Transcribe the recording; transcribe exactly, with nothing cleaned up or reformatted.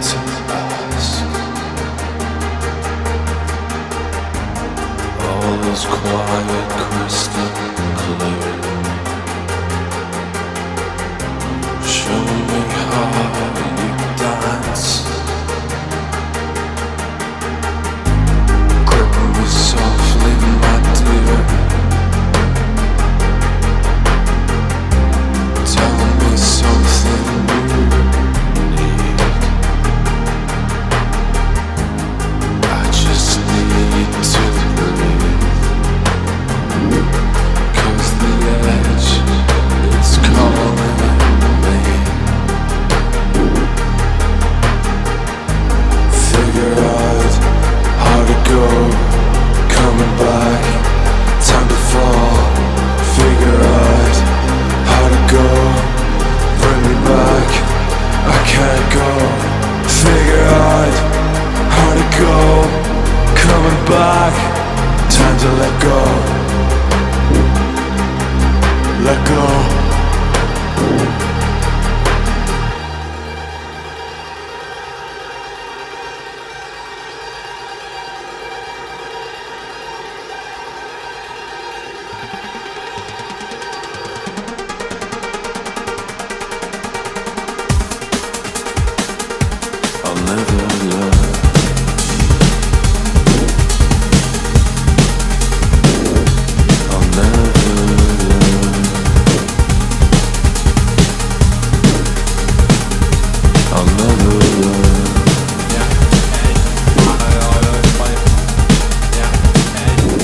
to ask. All is quiet, crystal clear. Show me how you dance. Grip me softly, my dear. Tell me something you need. I just need to breathe. 'Cause the edge, it's calling me. Figure out how to go, coming back, time to fall. Figure out how to go, bring me back, I can't go. Figure out how to go, coming back, time to let go. Let go.